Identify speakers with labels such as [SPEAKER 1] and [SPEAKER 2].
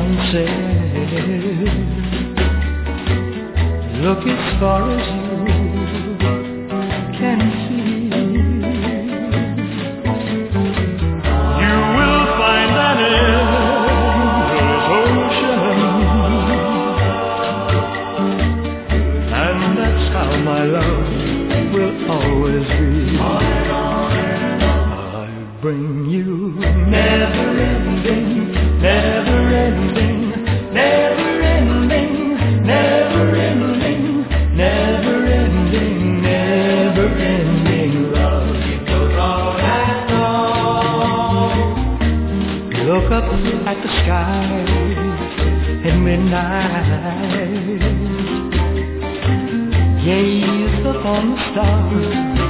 [SPEAKER 1] sunset. Look as far as you can see. You will find an endless ocean, and that's how my love will always be. I bring you never-ending, never-ending, never-ending, never-ending, never-ending, never-ending love. It goes on and on. Look up at the sky at midnight. Gaze upon the stars